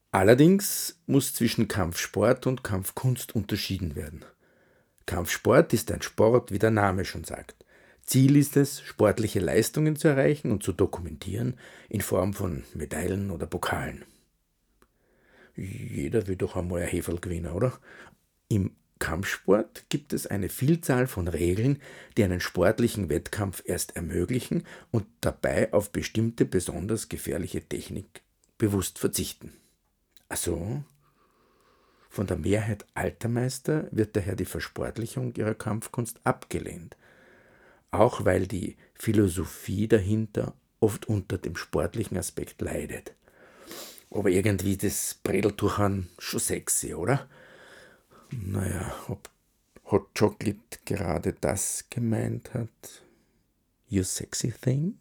Allerdings muss zwischen Kampfsport und Kampfkunst unterschieden werden. Kampfsport ist ein Sport, wie der Name schon sagt. Ziel ist es, sportliche Leistungen zu erreichen und zu dokumentieren in Form von Medaillen oder Pokalen. Jeder will doch einmal ein Heferl gewinnen, oder? Im Kampfsport gibt es eine Vielzahl von Regeln, die einen sportlichen Wettkampf erst ermöglichen und dabei auf bestimmte besonders gefährliche Technik bewusst verzichten. Also, von der Mehrheit alter Meister wird daher die Versportlichung ihrer Kampfkunst abgelehnt, auch weil die Philosophie dahinter oft unter dem sportlichen Aspekt leidet. Aber irgendwie das Bredeltuchern schon sexy, oder? Naja, ob Hot Chocolate gerade das gemeint hat? You sexy thing?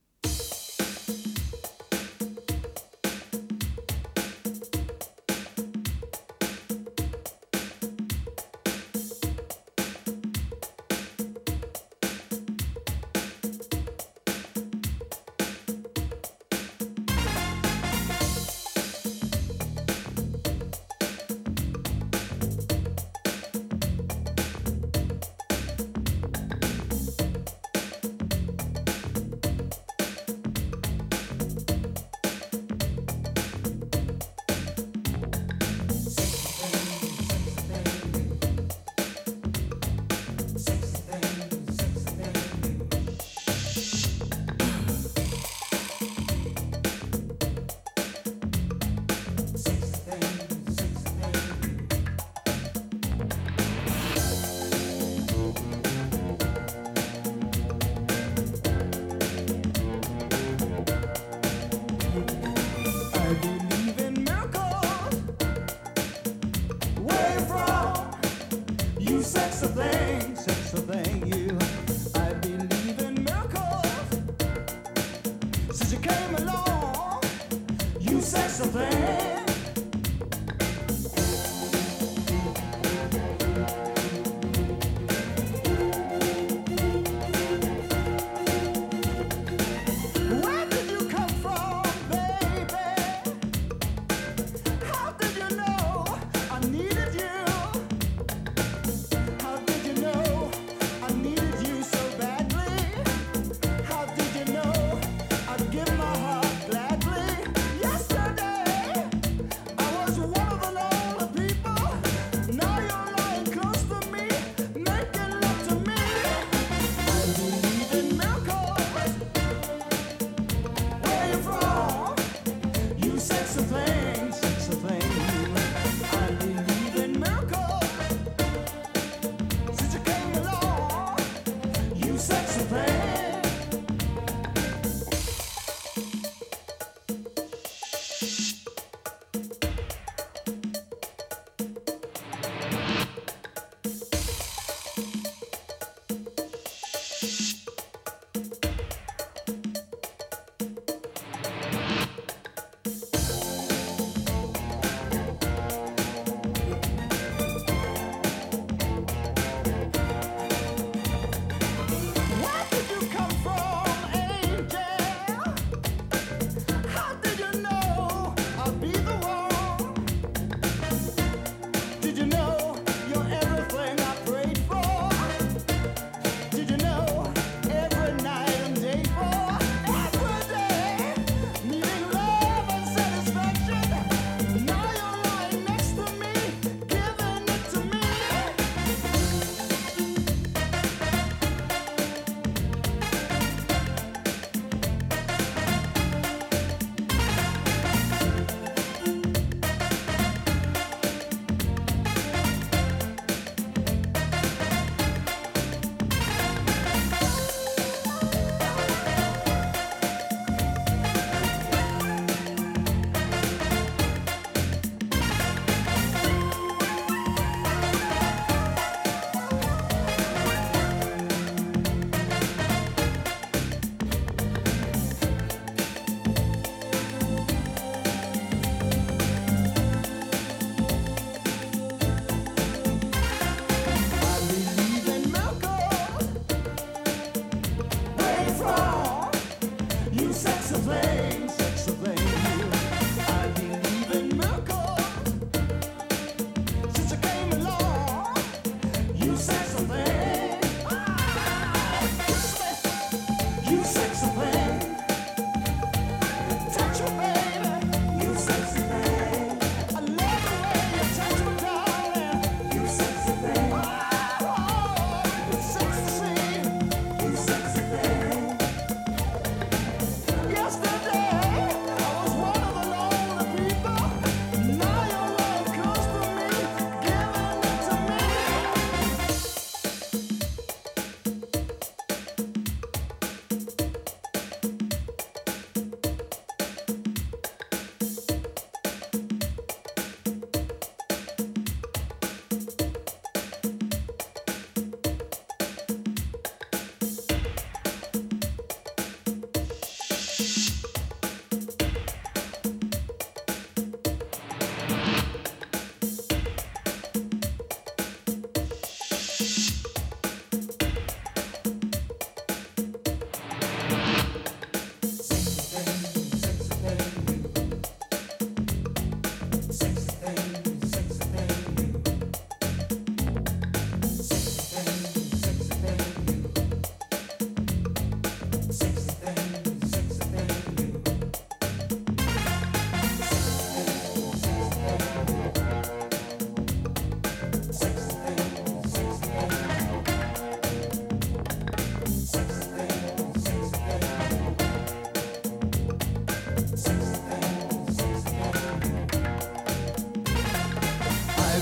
I believe in miracles. Where you from? You sexy thing, you. I believe in miracles. Since you came along, you sexy thing. Where did you come from, baby? How did you know I needed you? How did you know I needed you so badly? How did you know I'd give my heart gladly? Yesterday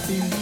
feel